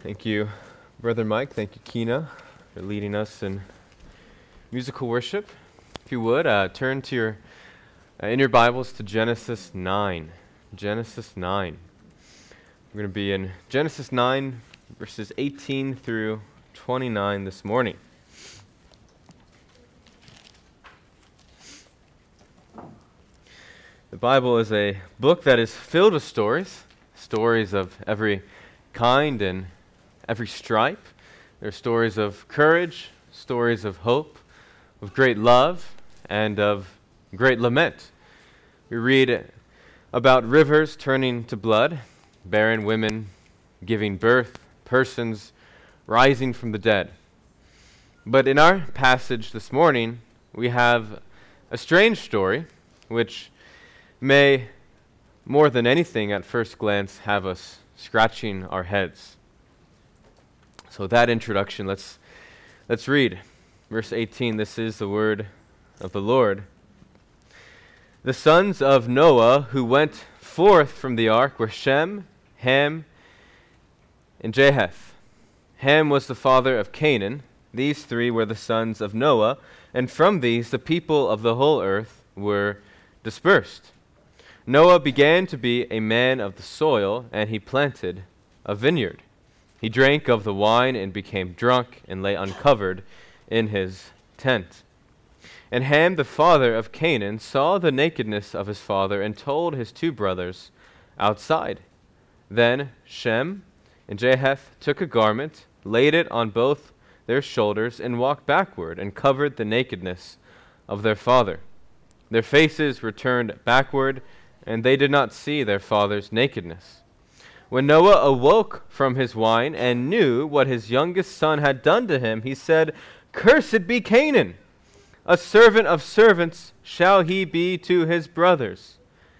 Thank you, Brother Mike. Thank you, Kina, for leading us in musical worship. If you would, turn to in your Bibles to Genesis 9. Genesis 9. We're going to be in Genesis 9, verses 18 through 29 this morning. The Bible is a book that is filled with stories of every kind and every stripe. There are stories of courage, stories of hope, of great love, and of great lament. We read about rivers turning to blood, barren women giving birth, persons rising from the dead. But in our passage this morning, we have a strange story, which may, more than anything at first glance, have us scratching our heads. So that introduction, let's read. Verse 18, this is the word of the Lord. The sons of Noah who went forth from the ark were Shem, Ham, and Japheth. Ham was the father of Canaan. These three were the sons of Noah, and from these the people of the whole earth were dispersed. Noah began to be a man of the soil, and he planted a vineyard. He drank of the wine and became drunk and lay uncovered in his tent. And Ham, the father of Canaan, saw the nakedness of his father and told his two brothers outside. Then Shem and Japheth took a garment, laid it on both their shoulders, and walked backward and covered the nakedness of their father. Their faces were turned backward, and they did not see their father's nakedness. When Noah awoke from his wine and knew what his youngest son had done to him, he said, "Cursed be Canaan! A servant of servants shall he be to his brothers."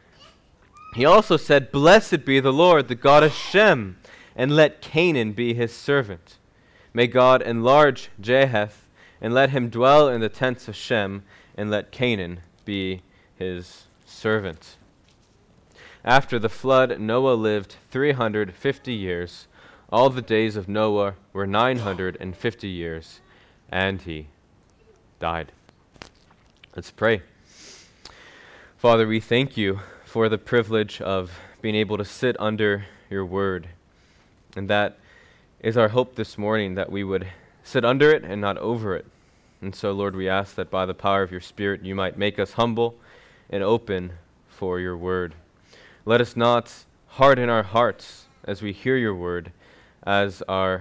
He also said, "Blessed be the Lord, the God of Shem, and let Canaan be his servant. May God enlarge Japheth, and let him dwell in the tents of Shem, and let Canaan be his servant." After the flood, Noah lived 350 years. All the days of Noah were 950 years, and he died. Let's pray. Father, we thank you for the privilege of being able to sit under your word. And that is our hope this morning, that we would sit under it and not over it. And so, Lord, we ask that by the power of your Spirit, you might make us humble and open for your word. Let us not harden our hearts as we hear your word, as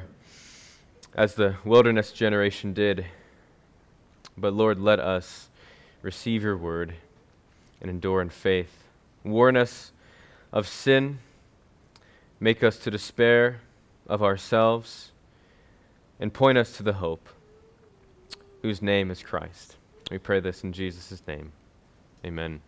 the wilderness generation did. But Lord, let us receive your word and endure in faith. Warn us of sin, make us to despair of ourselves, and point us to the hope, whose name is Christ. We pray this in Jesus' name. Amen.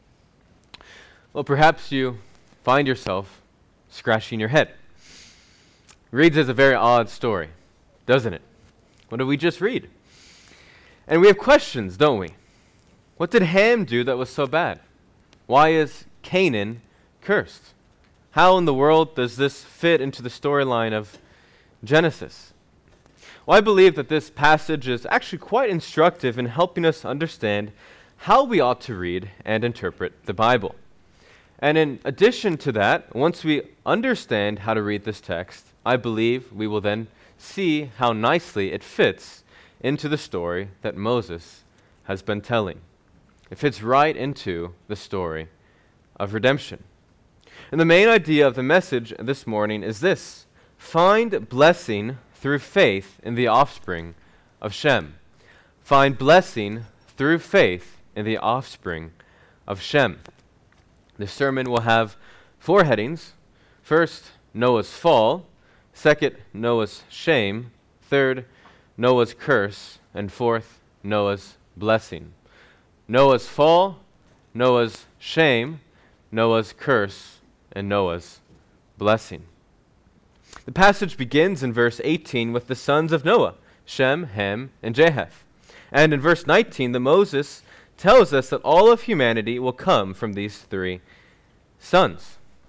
Well, perhaps you find yourself scratching your head. Reads as a very odd story, doesn't it? What did we just read? And we have questions, don't we? What did Ham do that was so bad? Why is Canaan cursed? How in the world does this fit into the storyline of Genesis? Well, I believe that this passage is actually quite instructive in helping us understand how we ought to read and interpret the Bible. And in addition to that, once we understand how to read this text, I believe we will then see how nicely it fits into the story that Moses has been telling. It fits right into the story of redemption. And the main idea of the message this morning is this: find blessing through faith in the offspring of Shem. Find blessing through faith in the offspring of Shem. This sermon will have 4 headings. First, Noah's fall. Second, Noah's shame. Third, Noah's curse. And fourth, Noah's blessing. Noah's fall, Noah's shame, Noah's curse, and Noah's blessing. The passage begins in verse 18 with the sons of Noah, Shem, Ham, and Japheth. And in verse 19, Moses tells us that all of humanity will come from these 3 sons.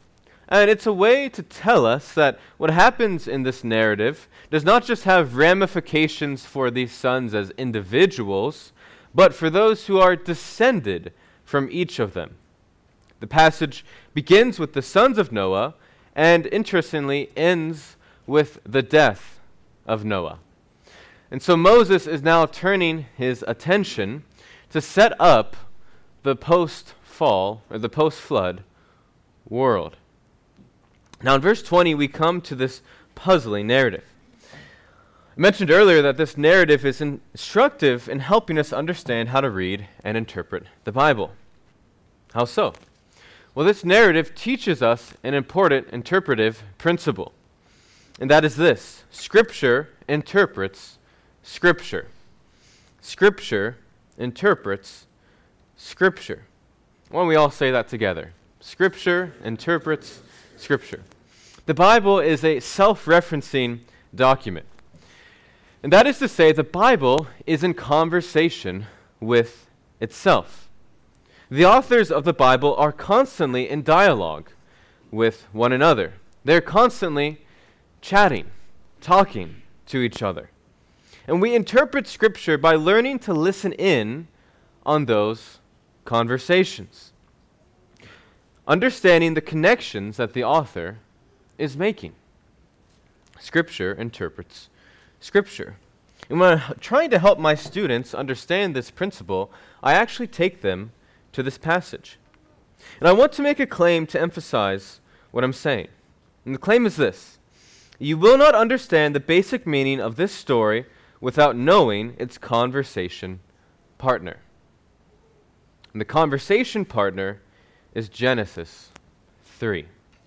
And it's a way to tell us that what happens in this narrative does not just have ramifications for these sons as individuals, but for those who are descended from each of them. The passage begins with the sons of Noah and, interestingly, ends with the death of Noah. And so Moses is now turning his attention to set up the post-fall, or the post-flood world. Now in verse 20, we come to this puzzling narrative. I mentioned earlier that this narrative is instructive in helping us understand how to read and interpret the Bible. How so? Well, this narrative teaches us an important interpretive principle, and that is this: Scripture interprets Scripture. Scripture interprets Scripture. Why don't we all say that together? Scripture interprets Scripture. The Bible is a self-referencing document. And that is to say, the Bible is in conversation with itself. The authors of the Bible are constantly in dialogue with one another. They're constantly chatting, talking to each other. And we interpret Scripture by learning to listen in on those conversations, understanding the connections that the author is making. Scripture interprets Scripture. And when I'm trying to help my students understand this principle, I actually take them to this passage. And I want to make a claim to emphasize what I'm saying. And the claim is this: you will not understand the basic meaning of this story without knowing its conversation partner. And the conversation partner is Genesis 3.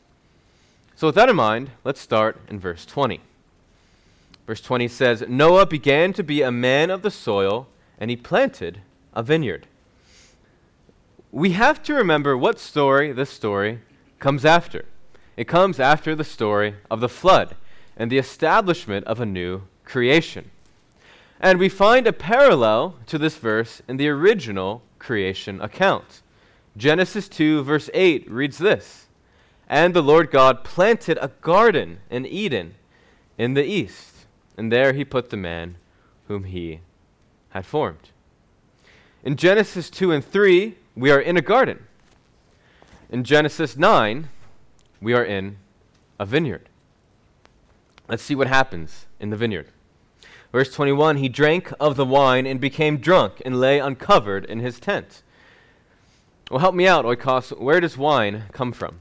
So with that in mind, let's start in verse 20. Verse 20 says, Noah began to be a man of the soil, and he planted a vineyard. We have to remember what story this story comes after. It comes after the story of the flood and the establishment of a new creation. And we find a parallel to this verse in the original creation account. Genesis 2 verse 8 reads this: And the Lord God planted a garden in Eden in the east, and there he put the man whom he had formed. In Genesis 2 and 3, we are in a garden. In Genesis 9, we are in a vineyard. Let's see what happens in the vineyard. Verse 21, he drank of the wine and became drunk and lay uncovered in his tent. Well, help me out, Oikos. Where does wine come from?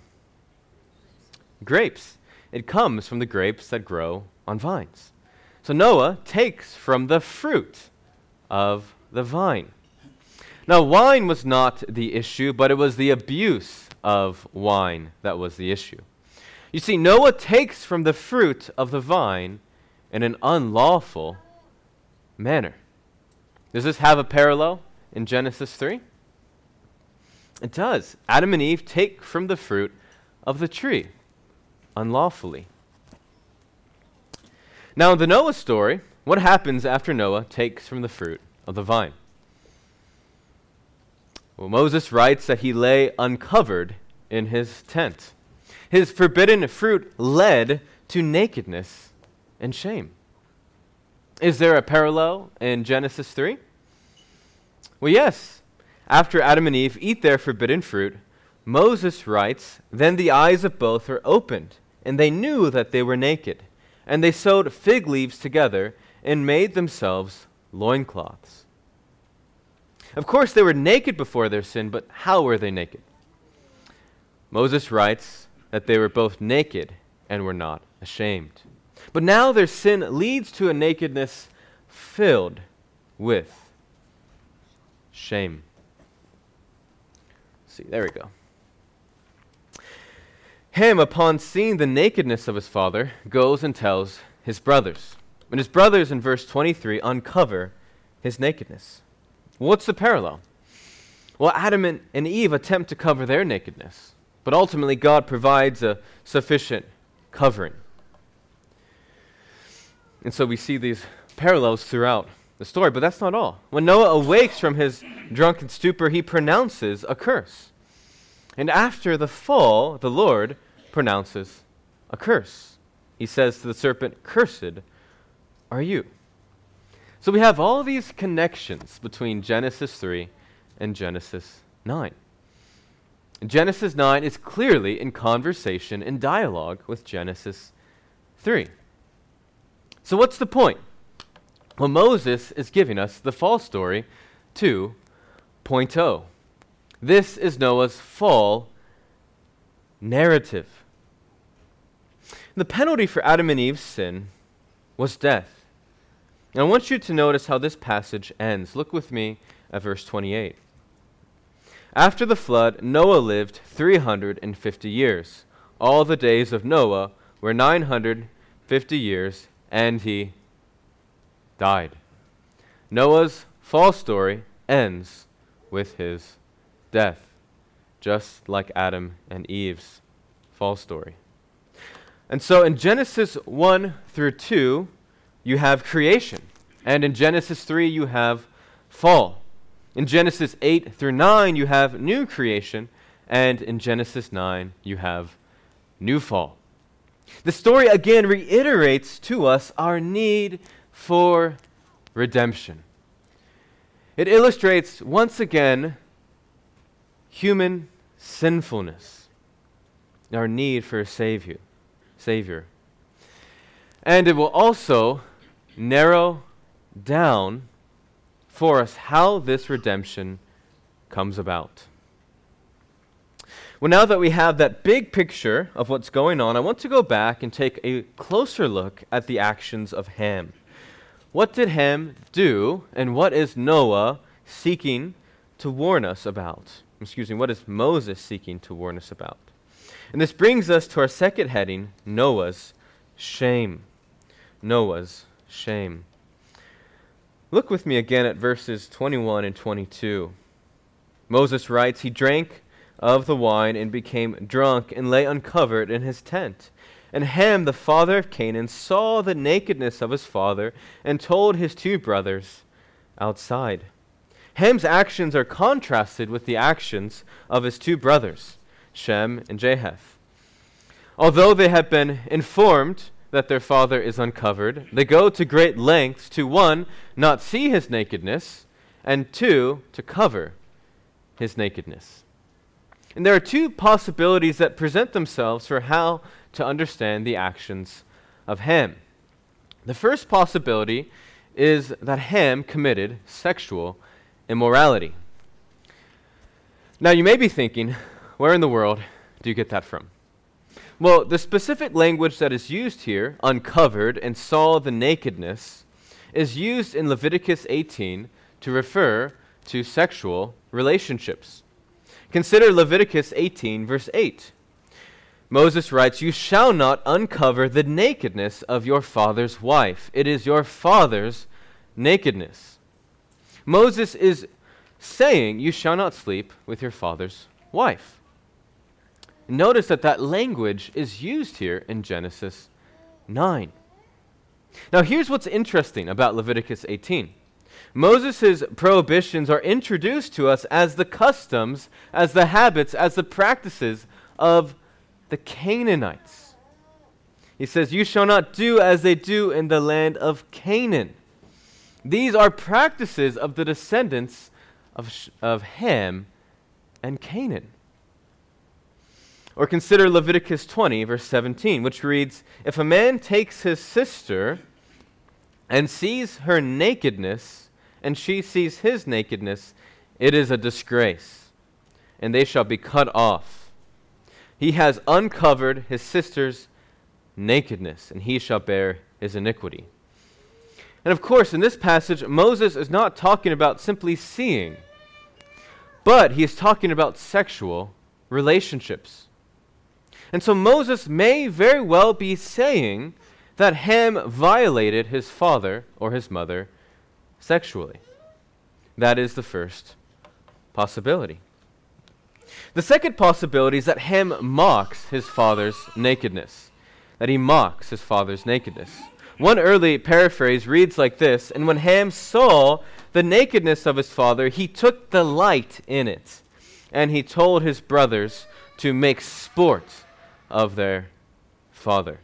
Grapes. It comes from the grapes that grow on vines. So Noah takes from the fruit of the vine. Now, wine was not the issue, but it was the abuse of wine that was the issue. You see, Noah takes from the fruit of the vine in an unlawful manner. Does this have a parallel in Genesis 3? It does. Adam and Eve take from the fruit of the tree unlawfully. Now, in the Noah story, what happens after Noah takes from the fruit of the vine? Well, Moses writes that he lay uncovered in his tent. His forbidden fruit led to nakedness and shame. Is there a parallel in Genesis 3? Well, yes. After Adam and Eve eat their forbidden fruit, Moses writes, Then the eyes of both were opened, and they knew that they were naked. And they sewed fig leaves together and made themselves loincloths. Of course, they were naked before their sin, but how were they naked? Moses writes that they were both naked and were not ashamed. But now their sin leads to a nakedness filled with shame. See, there we go. Ham, upon seeing the nakedness of his father, goes and tells his brothers. And his brothers, in verse 23, uncover his nakedness. What's the parallel? Well, Adam and Eve attempt to cover their nakedness, but ultimately God provides a sufficient covering. And so we see these parallels throughout the story, but that's not all. When Noah awakes from his drunken stupor, he pronounces a curse. And after the fall, the Lord pronounces a curse. He says to the serpent, "Cursed are you." So we have all these connections between Genesis 3 and Genesis 9. Genesis 9 is clearly in conversation and dialogue with Genesis 3. So what's the point? Well, Moses is giving us the fall story 2.0. This is Noah's fall narrative. The penalty for Adam and Eve's sin was death. And I want you to notice how this passage ends. Look with me at verse 28. After the flood, Noah lived 350 years. All the days of Noah were 950 years, and he died. Noah's fall story ends with his death, just like Adam and Eve's fall story. And so in Genesis 1 through 2, you have creation. And in Genesis 3, you have fall. In Genesis 8 through 9, you have new creation. And in Genesis 9, you have new fall. The story again reiterates to us our need for redemption. It illustrates once again human sinfulness, our need for a Savior. And it will also narrow down for us how this redemption comes about. Well, now that we have that big picture of what's going on, I want to go back and take a closer look at the actions of Ham. What did Ham do, and what is Noah seeking to warn us about? What is Moses seeking to warn us about? And this brings us to our second heading, Noah's shame. Noah's shame. Look with me again at verses 21 and 22. Moses writes, "He drank of the wine and became drunk and lay uncovered in his tent. And Ham, the father of Canaan, saw the nakedness of his father and told his two brothers outside." Ham's actions are contrasted with the actions of his two brothers, Shem and Japheth. Although they have been informed that their father is uncovered, they go to great lengths to, one, not see his nakedness, and two, to cover his nakedness. And there are two possibilities that present themselves for how to understand the actions of Ham. The first possibility is that Ham committed sexual immorality. Now you may be thinking, where in the world do you get that from? Well, the specific language that is used here, uncovered and saw the nakedness, is used in Leviticus 18 to refer to sexual relationships. Consider Leviticus 18, verse 8. Moses writes, "You shall not uncover the nakedness of your father's wife. It is your father's nakedness." Moses is saying, you shall not sleep with your father's wife. Notice that language is used here in Genesis 9. Now here's what's interesting about Leviticus 18. Moses' prohibitions are introduced to us as the customs, as the habits, as the practices of the Canaanites. He says, "You shall not do as they do in the land of Canaan." These are practices of the descendants of Ham and Canaan. Or consider Leviticus 20, verse 17, which reads, "If a man takes his sister and sees her nakedness, and she sees his nakedness, it is a disgrace, and they shall be cut off. He has uncovered his sister's nakedness, and he shall bear his iniquity." And of course, in this passage, Moses is not talking about simply seeing, but he is talking about sexual relationships. And so Moses may very well be saying that Ham violated his father or his mother sexually. That is the first possibility. The second possibility is that Ham mocks his father's nakedness. That he mocks his father's nakedness. One early paraphrase reads like this, "And when Ham saw the nakedness of his father, he took delight in it, and he told his brothers to make sport of their father.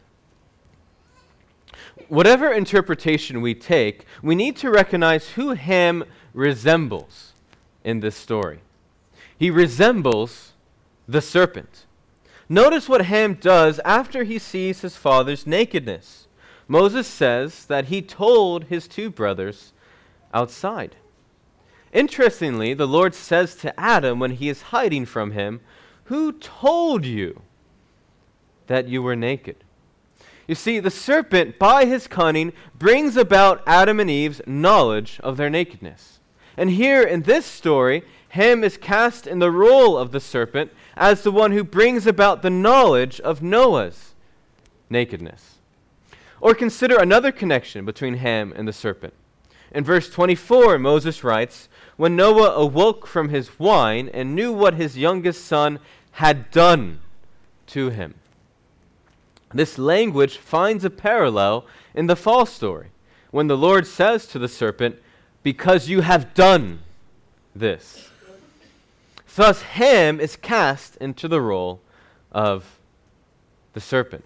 Whatever interpretation we take, we need to recognize who Ham resembles in this story. He resembles the serpent. Notice what Ham does after he sees his father's nakedness. Moses says that he told his two brothers outside. Interestingly, the Lord says to Adam when he is hiding from him, "Who told you that you were naked?" You see, the serpent, by his cunning, brings about Adam and Eve's knowledge of their nakedness. And here in this story, Ham is cast in the role of the serpent as the one who brings about the knowledge of Noah's nakedness. Or consider another connection between Ham and the serpent. In verse 24, Moses writes, "When Noah awoke from his wine and knew what his youngest son had done to him." This language finds a parallel in the fall story, when the Lord says to the serpent, "Because you have done this." Thus, Ham is cast into the role of the serpent.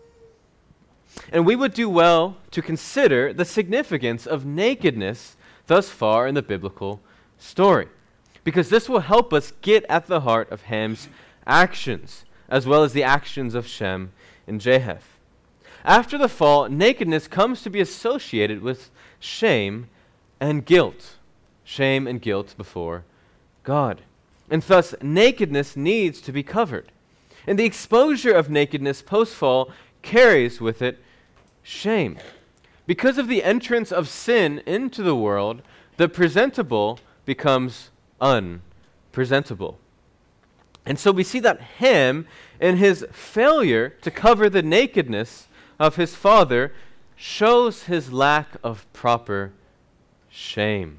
And we would do well to consider the significance of nakedness thus far in the biblical story, because this will help us get at the heart of Ham's actions, as well as the actions of Shem and Japheth. After the fall, nakedness comes to be associated with shame and guilt. Shame and guilt before God. And thus, nakedness needs to be covered. And the exposure of nakedness post-fall carries with it shame. Because of the entrance of sin into the world, the presentable becomes unpresentable. And so we see that Ham, in his failure to cover the nakedness of his father, shows his lack of proper shame.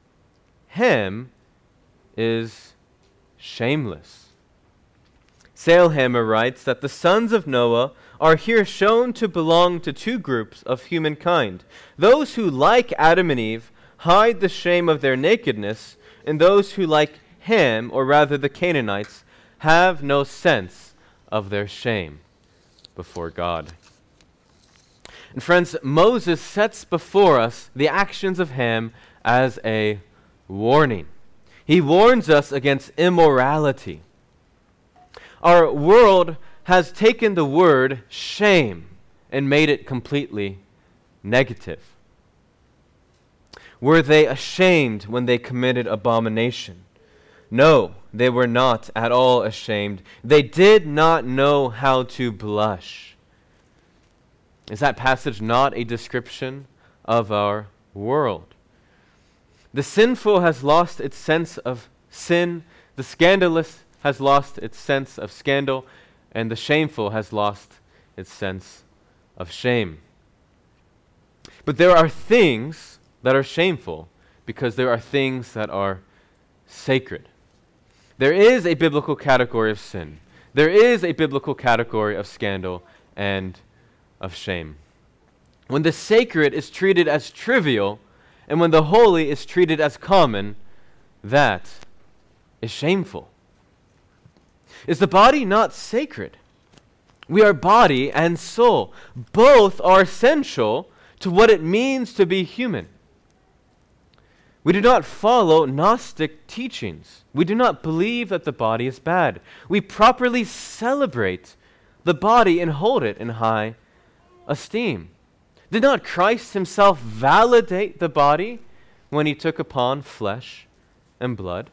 Ham is shameless. Sailhammer writes that the sons of Noah are here shown to belong to two groups of humankind: those who, like Adam and Eve, hide the shame of their nakedness, and those who, like Ham, or rather the Canaanites, have no sense of their shame before God. And friends, Moses sets before us the actions of Ham as a warning. He warns us against immorality. Our world has taken the word shame and made it completely negative. Were they ashamed when they committed abomination? No, they were not at all ashamed. They did not know how to blush. Is that passage not a description of our world? The sinful has lost its sense of sin, the scandalous has lost its sense of scandal, and the shameful has lost its sense of shame. But there are things that are shameful because there are things that are sacred. There is a biblical category of sin. There is a biblical category of scandal and of shame. When the sacred is treated as trivial, and when the holy is treated as common, that is shameful. Is the body not sacred? We are body and soul. Both are essential to what it means to be human. We do not follow Gnostic teachings. We do not believe that the body is bad. We properly celebrate the body and hold it in high esteem. Did not Christ himself validate the body when he took upon flesh and blood?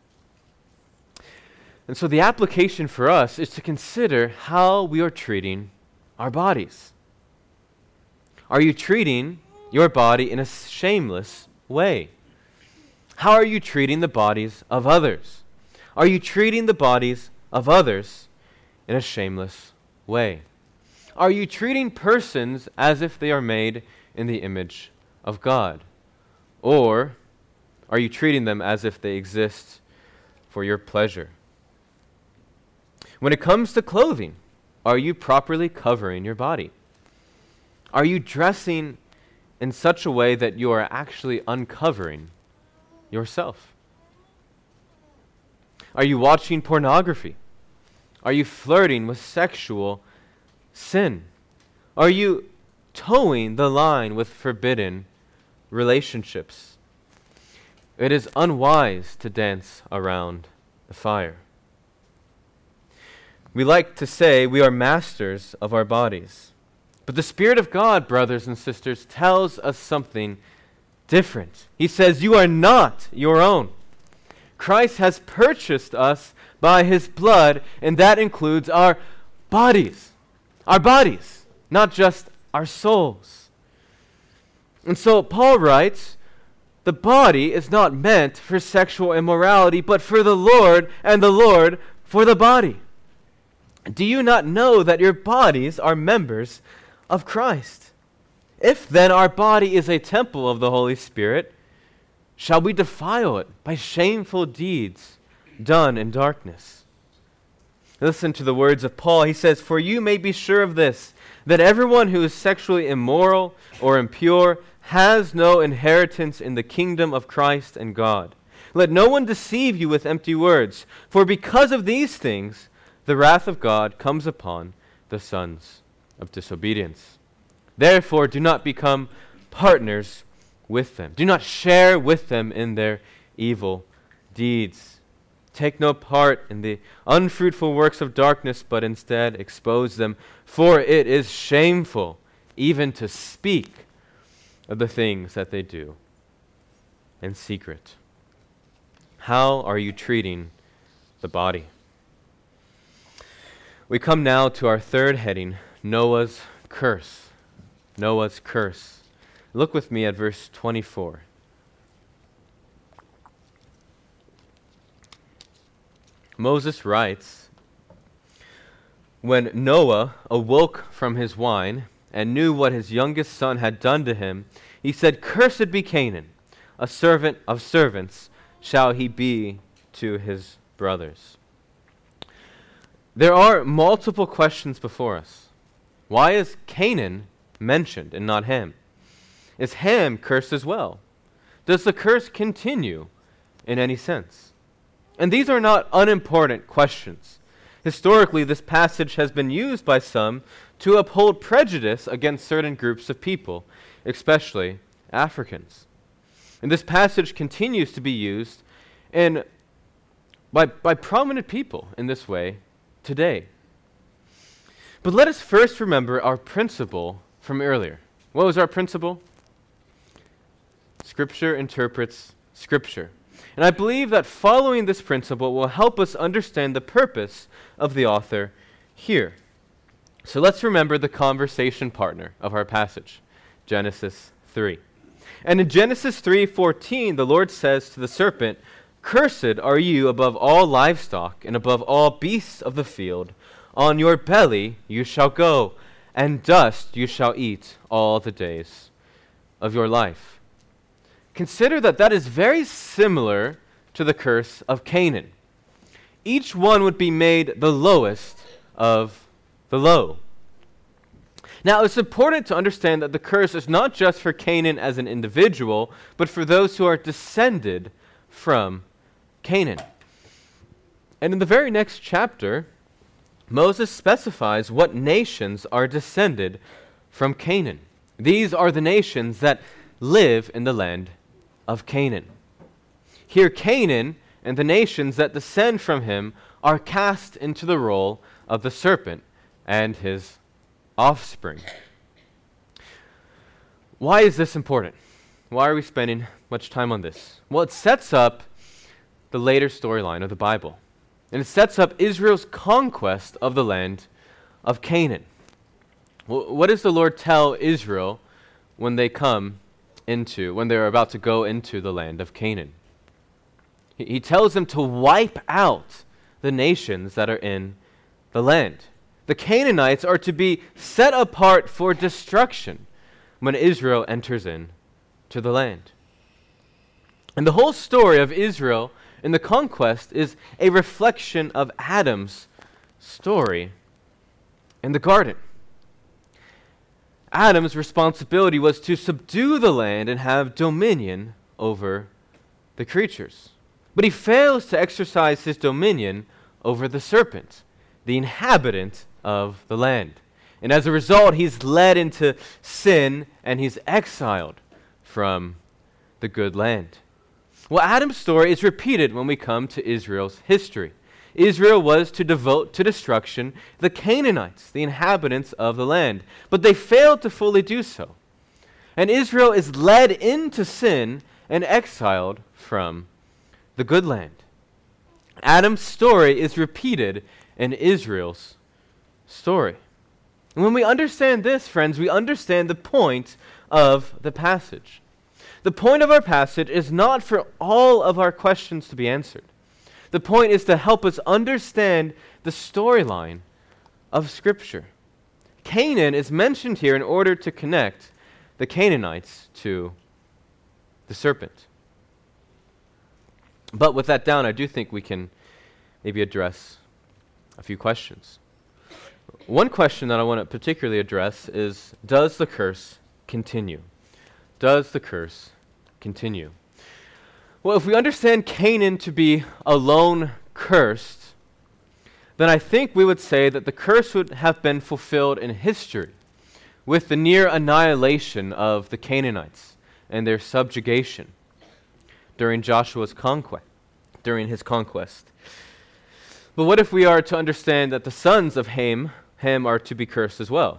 And so the application for us is to consider how we are treating our bodies. Are you treating your body in a shameless way? How are you treating the bodies of others? Are you treating the bodies of others in a shameless way? Are you treating persons as if they are made in the image of God? Or are you treating them as if they exist for your pleasure? When it comes to clothing, are you properly covering your body? Are you dressing in such a way that you are actually uncovering yourself? Are you watching pornography? Are you flirting with sexual sin? Are you towing the line with forbidden relationships? It is unwise to dance around the fire. We like to say we are masters of our bodies. But the Spirit of God, brothers and sisters, tells us something different. He says, you are not your own. Christ has purchased us by his blood, and that includes our bodies. Our bodies, not just our souls. And so Paul writes, the body is not meant for sexual immorality, but for the Lord, and the Lord for the body. Do you not know that your bodies are members of Christ? If then our body is a temple of the Holy Spirit, shall we defile it by shameful deeds done in darkness? Listen to the words of Paul. He says, for you may be sure of this, that everyone who is sexually immoral or impure has no inheritance in the kingdom of Christ and God. Let no one deceive you with empty words, for because of these things, the wrath of God comes upon the sons of disobedience. Therefore, do not become partners with them. Do not share with them in their evil deeds. Take no part in the unfruitful works of darkness, but instead expose them, for it is shameful even to speak of the things that they do in secret. How are you treating the body? We come now to our third heading, Noah's curse. Noah's curse. Look with me at verse 24. Moses writes, when Noah awoke from his wine and knew what his youngest son had done to him, he said, cursed be Canaan, a servant of servants shall he be to his brothers. There are multiple questions before us. Why is Canaan mentioned and not Ham? Is Ham cursed as well? Does the curse continue in any sense? And these are not unimportant questions. Historically, this passage has been used by some to uphold prejudice against certain groups of people, especially Africans. And this passage continues to be used by prominent people in this way today. But let us first remember our principle from earlier. What was our principle? Scripture interprets Scripture. And I believe that following this principle will help us understand the purpose of the author here. So let's remember the conversation partner of our passage, Genesis 3. And in Genesis 3:14, the Lord says to the serpent, cursed are you above all livestock and above all beasts of the field. On your belly you shall go, and dust you shall eat all the days of your life. Consider that is very similar to the curse of Canaan. Each one would be made the lowest of the low. Now, it's important to understand that the curse is not just for Canaan as an individual, but for those who are descended from Canaan. And in the very next chapter, Moses specifies what nations are descended from Canaan. These are the nations that live in the land of Canaan. Here, Canaan and the nations that descend from him are cast into the role of the serpent and his offspring. Why is this important? Why are we spending much time on this? Well, it sets up the later storyline of the Bible. And it sets up Israel's conquest of the land of Canaan. What does the Lord tell Israel when they're about to go into the land of Canaan? He tells them to wipe out the nations that are in the land. The Canaanites are to be set apart for destruction when Israel enters into the land. And the whole story of Israel in the conquest is a reflection of Adam's story in the garden. Adam's responsibility was to subdue the land and have dominion over the creatures. But he fails to exercise his dominion over the serpent, the inhabitant of the land. And as a result, he's led into sin and he's exiled from the good land. Well, Adam's story is repeated when we come to Israel's history. Israel was to devote to destruction the Canaanites, the inhabitants of the land, but they failed to fully do so. And Israel is led into sin and exiled from the good land. Adam's story is repeated in Israel's story. And when we understand this, friends, we understand the point of the passage. The point of our passage is not for all of our questions to be answered. The point is to help us understand the storyline of Scripture. Canaan is mentioned here in order to connect the Canaanites to the serpent. But with that down, I do think we can maybe address a few questions. One question that I want to particularly address is, does the curse continue? Does the curse continue? Well, if we understand Canaan to be alone cursed, then I think we would say that the curse would have been fulfilled in history with the near annihilation of the Canaanites and their subjugation during Joshua's conquest, during his conquest. But what if we are to understand that the sons of Ham are to be cursed as well?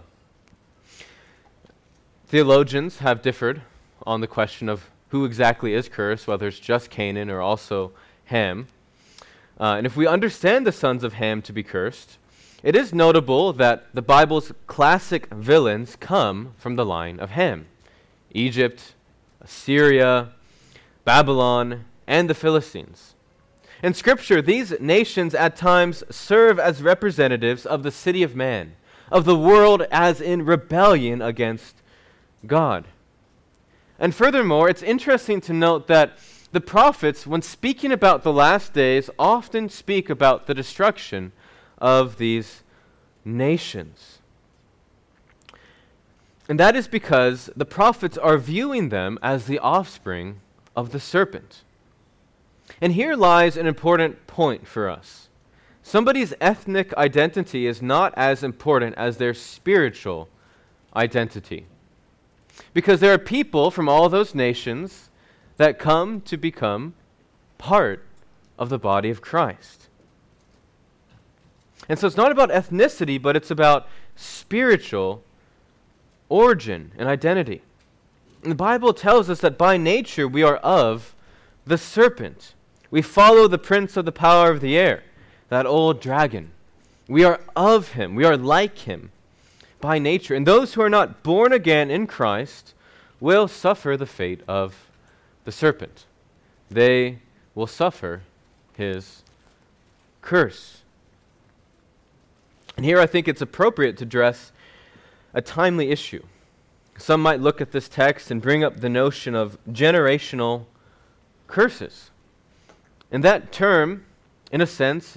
Theologians have differed on the question of who exactly is cursed, whether it's just Canaan or also Ham. And if we understand the sons of Ham to be cursed, it is notable that the Bible's classic villains come from the line of Ham: Egypt, Assyria, Babylon, and the Philistines. In Scripture, these nations at times serve as representatives of the city of man, of the world as in rebellion against God. And furthermore, it's interesting to note that the prophets, when speaking about the last days, often speak about the destruction of these nations. And that is because the prophets are viewing them as the offspring of the serpent. And here lies an important point for us. Somebody's ethnic identity is not as important as their spiritual identity. Because there are people from all those nations that come to become part of the body of Christ. And so it's not about ethnicity, but it's about spiritual origin and identity. And the Bible tells us that by nature we are of the serpent. We follow the prince of the power of the air, that old dragon. We are of him. We are like him by nature. And those who are not born again in Christ will suffer the fate of the serpent. They will suffer his curse. And here I think it's appropriate to address a timely issue. Some might look at this text and bring up the notion of generational curses. And that term, in a sense,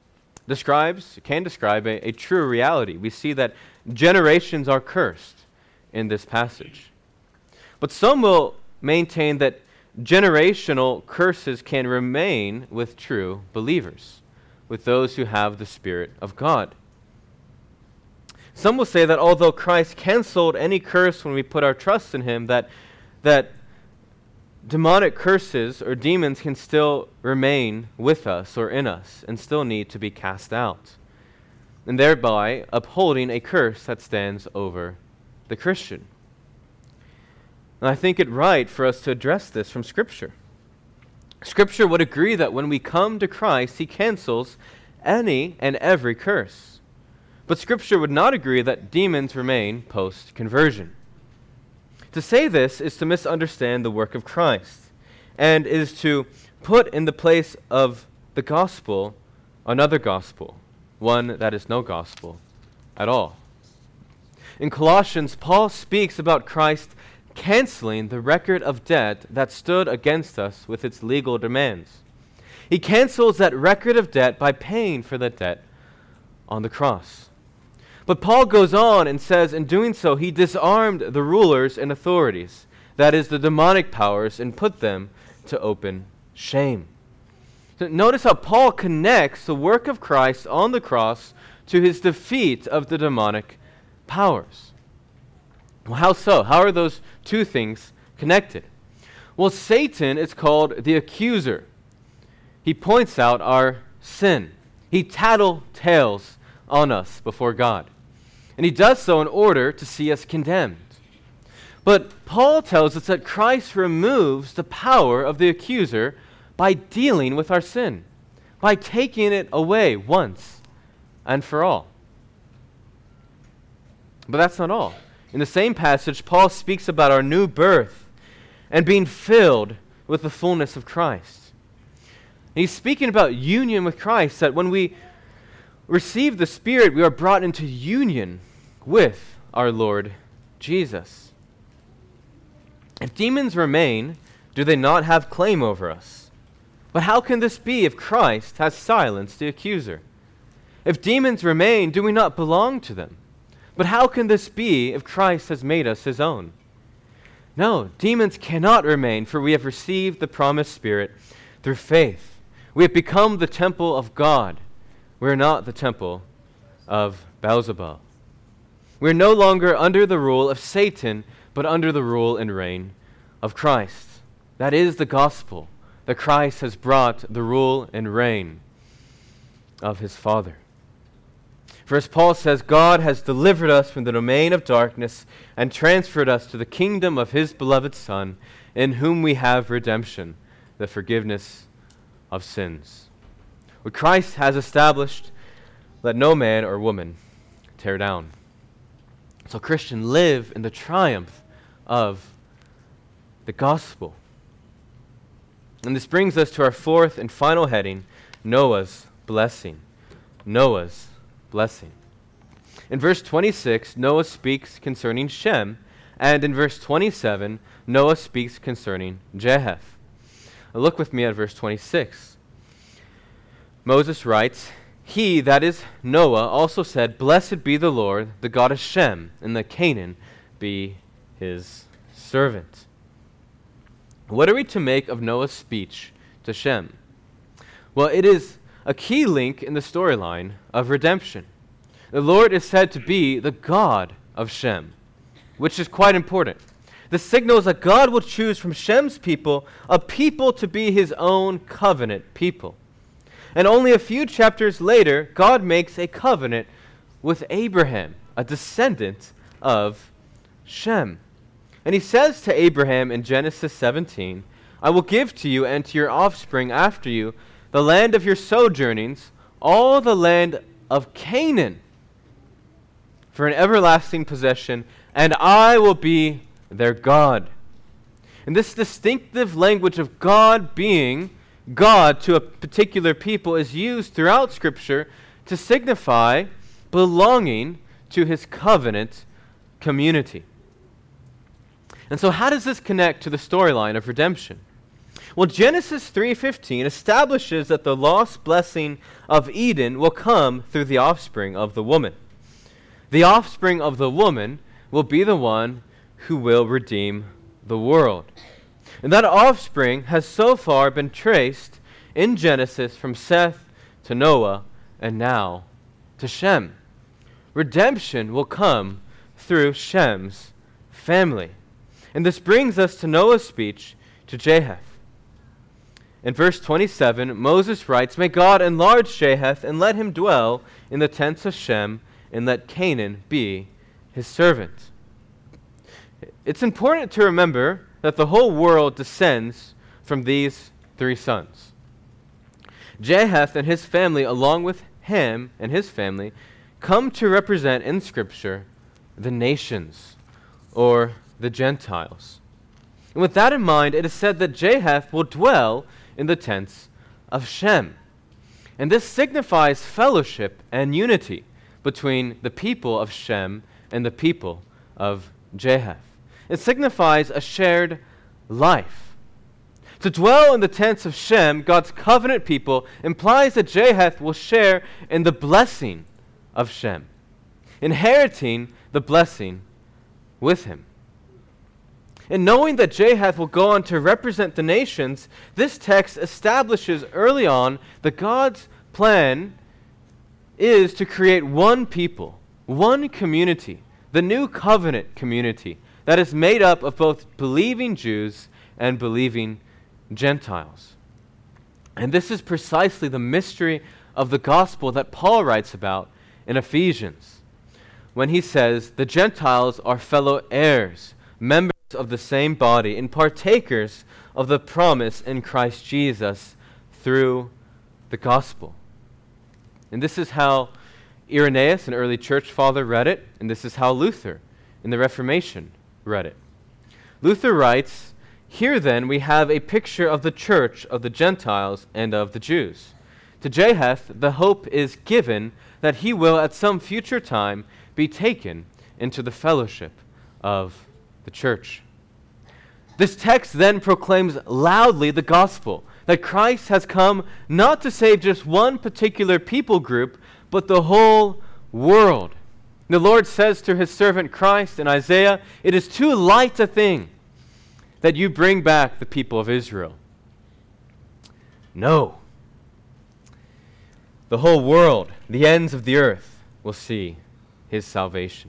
can describe a true reality. We see that generations are cursed in this passage. But some will maintain that generational curses can remain with true believers, with those who have the Spirit of God. Some will say that although Christ canceled any curse when we put our trust in him, that demonic curses or demons can still remain with us or in us and still need to be cast out, and thereby upholding a curse that stands over the Christian. And I think it right for us to address this from Scripture. Scripture would agree that when we come to Christ, he cancels any and every curse. But Scripture would not agree that demons remain post-conversion. To say this is to misunderstand the work of Christ, and is to put in the place of the gospel another gospel, one that is no gospel at all. In Colossians, Paul speaks about Christ canceling the record of debt that stood against us with its legal demands. He cancels that record of debt by paying for that debt on the cross. But Paul goes on and says, in doing so, he disarmed the rulers and authorities, that is, the demonic powers, and put them to open shame. So notice how Paul connects the work of Christ on the cross to his defeat of the demonic powers. Well, how so? How are those two things connected? Well, Satan is called the accuser. He points out our sin. He tattletales on us before God. And he does so in order to see us condemned. But Paul tells us that Christ removes the power of the accuser by dealing with our sin, by taking it away once and for all. But that's not all. In the same passage, Paul speaks about our new birth and being filled with the fullness of Christ. And he's speaking about union with Christ, that when we receive the Spirit, we are brought into union with our Lord Jesus. If demons remain, do they not have claim over us? But how can this be if Christ has silenced the accuser? If demons remain, do we not belong to them? But how can this be if Christ has made us his own? No, demons cannot remain, for we have received the promised Spirit through faith. We have become the temple of God. We are not the temple of Beelzebub. We are no longer under the rule of Satan, but under the rule and reign of Christ. That is the gospel, that Christ has brought the rule and reign of his Father. For as Paul says, God has delivered us from the domain of darkness and transferred us to the kingdom of his beloved Son, in whom we have redemption, the forgiveness of sins. What Christ has established, let no man or woman tear down. So, Christian, live in the triumph of the gospel. And this brings us to our fourth and final heading, Noah's blessing. Noah's blessing. In verse 26, Noah speaks concerning Shem, and in verse 27, Noah speaks concerning Japheth. Now look with me at verse 26. Moses writes, "He, that is Noah, also said, Blessed be the Lord, the God of Shem, and that Canaan be his servant." What are we to make of Noah's speech to Shem? Well, it is a key link in the storyline of redemption. The Lord is said to be the God of Shem, which is quite important. This signals that God will choose from Shem's people a people to be his own covenant people. And only a few chapters later, God makes a covenant with Abraham, a descendant of Shem. And he says to Abraham in Genesis 17, "I will give to you and to your offspring after you the land of your sojournings, all the land of Canaan, for an everlasting possession, and I will be their God." And this distinctive language of God being God to a particular people is used throughout Scripture to signify belonging to his covenant community. And so how does this connect to the storyline of redemption? Well, Genesis 3:15 establishes that the lost blessing of Eden will come through the offspring of the woman. The offspring of the woman will be the one who will redeem the world. And that offspring has so far been traced in Genesis from Seth to Noah and now to Shem. Redemption will come through Shem's family. And this brings us to Noah's speech to Japheth. In verse 27, Moses writes, "May God enlarge Japheth and let him dwell in the tents of Shem, and let Canaan be his servant." It's important to remember that the whole world descends from these three sons. Japheth and his family, along with Ham and his family, come to represent in Scripture the nations, or the Gentiles. And with that in mind, it is said that Japheth will dwell in the tents of Shem. And this signifies fellowship and unity between the people of Shem and the people of Japheth. It signifies a shared life. To dwell in the tents of Shem, God's covenant people, implies that Japheth will share in the blessing of Shem, inheriting the blessing with him. And knowing that Japheth will go on to represent the nations, this text establishes early on that God's plan is to create one people, one community the new covenant community that is made up of both believing Jews and believing Gentiles. And this is precisely the mystery of the gospel that Paul writes about in Ephesians, when he says, the Gentiles are fellow heirs, members of the same body, and partakers of the promise in Christ Jesus through the gospel. And this is how Irenaeus, an early church father, read it, and this is how Luther in the Reformation read it. Luther writes, here then we have a picture of the church of the Gentiles and of the Jews. To Japheth the hope is given that he will at some future time be taken into the fellowship of the church. This text then proclaims loudly the gospel, that Christ has come not to save just one particular people group, but the whole world. The Lord says to his servant Christ in Isaiah, it is too light a thing that you bring back the people of Israel. No. The whole world, the ends of the earth, will see his salvation.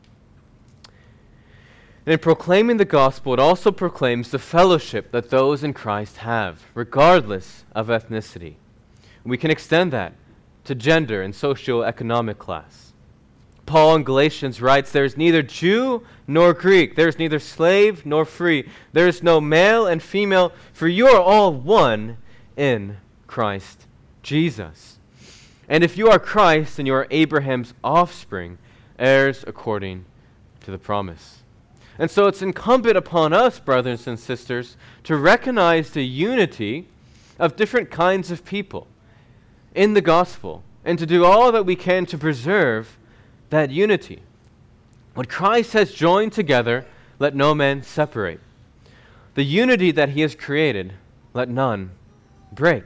And in proclaiming the gospel, it also proclaims the fellowship that those in Christ have, regardless of ethnicity. We can extend that to gender and socioeconomic class. Paul in Galatians writes, there is neither Jew nor Greek, there is neither slave nor free, there is no male and female, for you are all one in Christ Jesus. And if you are Christ, then you are Abraham's offspring, heirs according to the promise. And so it's incumbent upon us, brothers and sisters, to recognize the unity of different kinds of people in the gospel, and to do all that we can to preserve that unity. What Christ has joined together, let no man separate. The unity that he has created, let none break.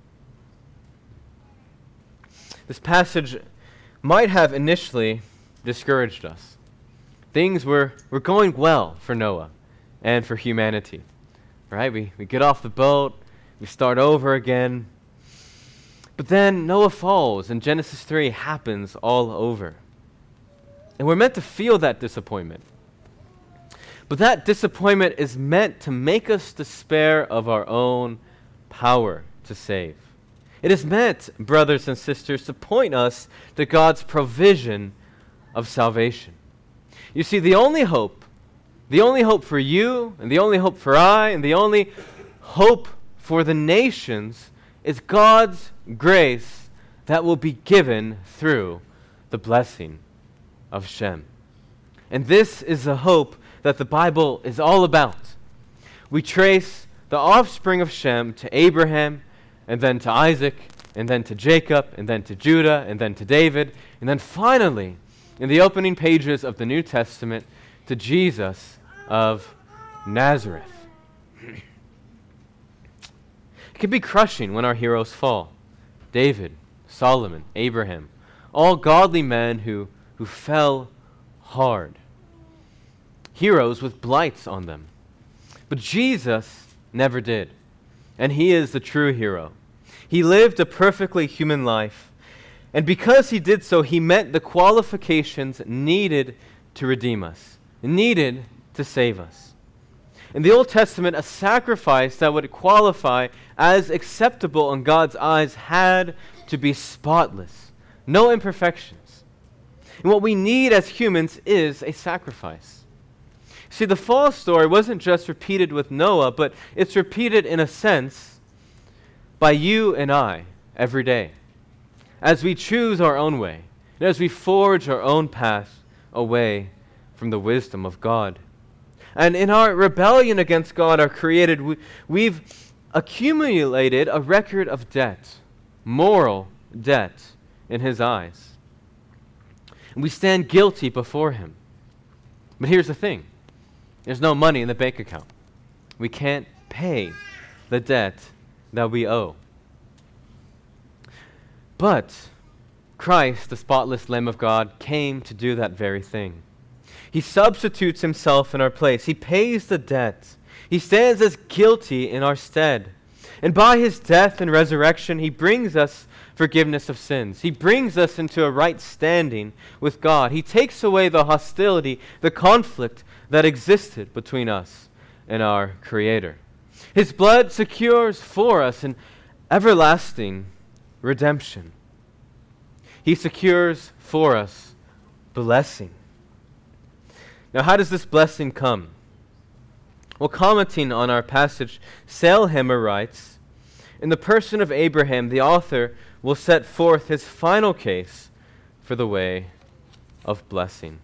This passage might have initially discouraged us. Things were going well for Noah and for humanity. Right? We get off the boat, we start over again. But then Noah falls, and Genesis 3 happens all over. And we're meant to feel that disappointment. But that disappointment is meant to make us despair of our own power to save. It is meant, brothers and sisters, to point us to God's provision of salvation. You see, the only hope for you, and the only hope for I, and the only hope for the nations is God's grace that will be given through the blessing of Shem. And this is the hope that the Bible is all about. We trace the offspring of Shem to Abraham, and then to Isaac, and then to Jacob, and then to Judah, and then to David, and then finally, in the opening pages of the New Testament, to Jesus of Nazareth. It can be crushing when our heroes fall. David, Solomon, Abraham, all godly men who fell hard. Heroes with blights on them. But Jesus never did. And he is the true hero. He lived a perfectly human life. And because he did so, he met the qualifications needed to redeem us, needed to save us. In the Old Testament, a sacrifice that would qualify as acceptable in God's eyes had to be spotless, no imperfections. And what we need as humans is a sacrifice. See, the fall story wasn't just repeated with Noah, but it's repeated in a sense by you and I every day, as we choose our own way, and as we forge our own path away from the wisdom of God. And in our rebellion against God, our created, we've accumulated a record of debt, moral debt in his eyes. And we stand guilty before him. But here's the thing. There's no money in the bank account. We can't pay the debt that we owe. But Christ, the spotless Lamb of God, came to do that very thing. He substitutes himself in our place. He pays the debt. He stands as guilty in our stead. And by his death and resurrection, he brings us forgiveness of sins. He brings us into a right standing with God. He takes away the hostility, the conflict that existed between us and our Creator. His blood secures for us an everlasting redemption. He secures for us blessing. Now, how does this blessing come? Well, commenting on our passage, Sailhamer writes, "In the person of Abraham, the author will set forth his final case for the way of blessing."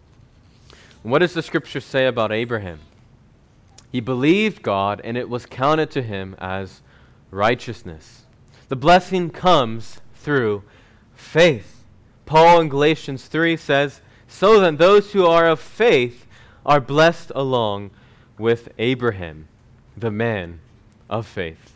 What does the Scripture say about Abraham? He believed God, and it was counted to him as righteousness. The blessing comes through faith. Paul in Galatians 3 says, "So then those who are of faith are blessed along with Abraham, the man of faith."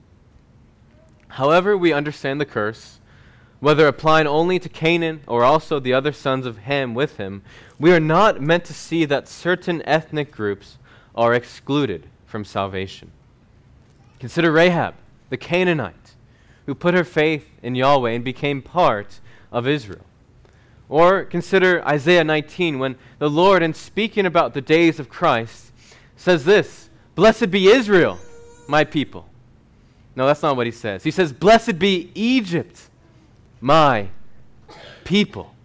However we understand the curse, whether applying only to Canaan or also the other sons of Ham with him, we are not meant to see that certain ethnic groups are excluded from salvation. Consider Rahab, the Canaanite, who put her faith in Yahweh and became part of Israel. Or consider Isaiah 19, when the Lord, in speaking about the days of Christ, says this, "Blessed be Israel, my people." No, that's not what he says. He says, "Blessed be Egypt, my people."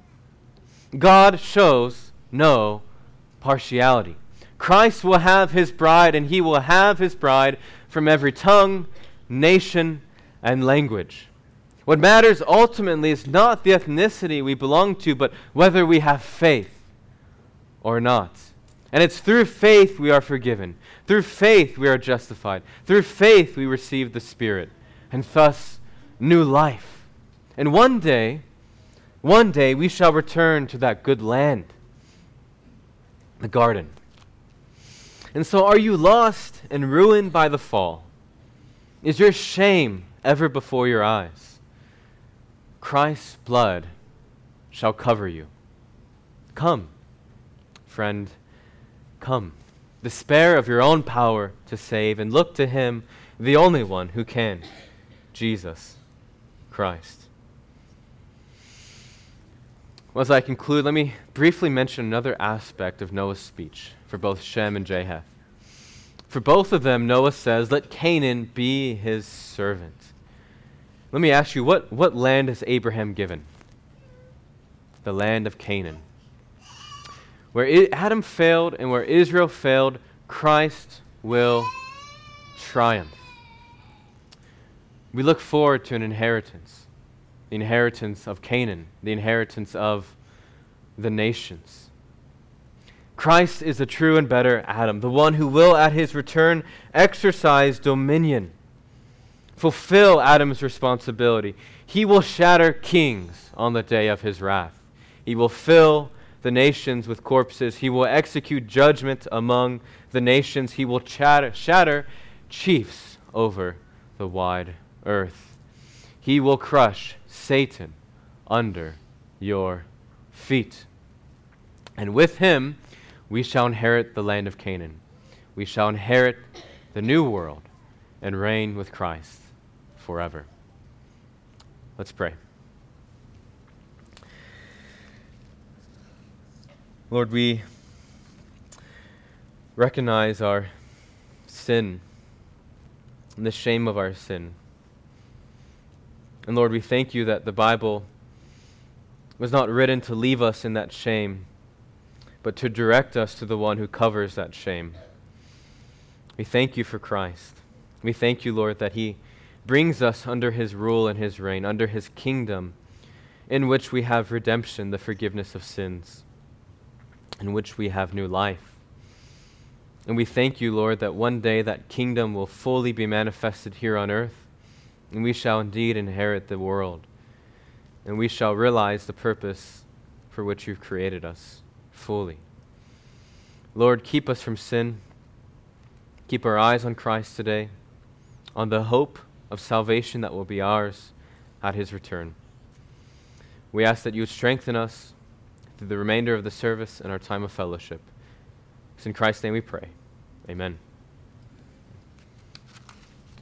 God shows no partiality. Christ will have his bride, and he will have his bride from every tongue, nation, and language. What matters ultimately is not the ethnicity we belong to, but whether we have faith or not. And it's through faith we are forgiven. Through faith we are justified. Through faith we receive the Spirit, and thus new life. And one day we shall return to that good land, the garden. And so, are you lost and ruined by the fall? Is your shame ever before your eyes? Christ's blood shall cover you. Come, friend, come. Despair of your own power to save, and look to him, the only one who can, Jesus Christ. Well, as I conclude, let me briefly mention another aspect of Noah's speech for both Shem and Japheth. For both of them, Noah says, "Let Canaan be his servant." Let me ask you, what land has Abraham given? The land of Canaan. Where Adam failed and where Israel failed, Christ will triumph. We look forward to an inheritance, the inheritance of Canaan, the inheritance of the nations. Christ is the true and better Adam, the one who will at his return exercise dominion, fulfill Adam's responsibility. He will shatter kings on the day of his wrath. He will fill the nations with corpses. He will execute judgment among the nations. He will shatter chiefs over the wide earth. He will crush Satan under your feet. And with him, we shall inherit the land of Canaan. We shall inherit the new world and reign with Christ forever. Let's pray. Lord, we recognize our sin and the shame of our sin. And Lord, we thank you that the Bible was not written to leave us in that shame, but to direct us to the one who covers that shame. We thank you for Christ. We thank you, Lord, that he brings us under his rule and his reign, under his kingdom, in which we have redemption, the forgiveness of sins, in which we have new life. And we thank you, Lord, that one day that kingdom will fully be manifested here on earth, and we shall indeed inherit the world, and we shall realize the purpose for which you've created us fully. Lord, keep us from sin. Keep our eyes on Christ today, on the hope of salvation that will be ours at his return. We ask that you would strengthen us through the remainder of the service and our time of fellowship. It's in Christ's name we pray. Amen.